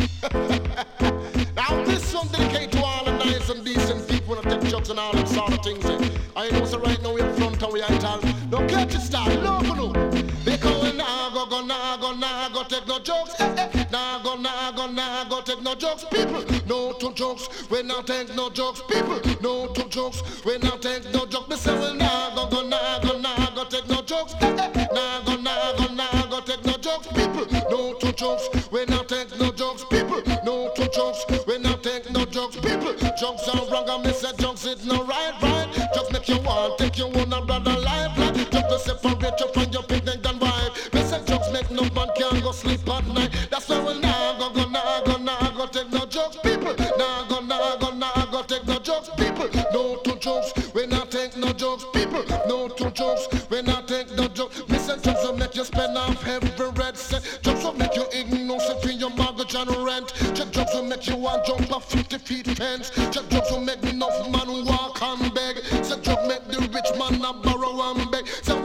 Now this one dedicated to all the nice and decent people that take jokes and all them sort of things. I know so right now we're in front and we ain't all. No catch it start, no no. Because we nah go take no jokes. Nah go take no jokes. People, no two jokes. We not take no jokes. People, no two jokes. We not take no jokes. Me say we nah go take no jokes. Nah go take no jokes. People, no two jokes. We not take no jokes. People, no two jokes. We not take no jokes. People, jokes are wrong and me say jokes is no right. Just make you want, take you one another life. Just to separate you from your picnic and wife. Me say jokes make no man can go sleep at night. That's why we nah go take no jokes. People, nah go take no jokes. People, no two jokes. We not take no jokes. People, no two jokes. We not take no jokes. Me say jokes will make you spend off every red cent. Jokes will make you ignore for your mortgage and rent. Jokes will make you want jump off 50 feet fence. Jokes will make enough man walk and beg. Say joke make the rich man not borrow and beg. Say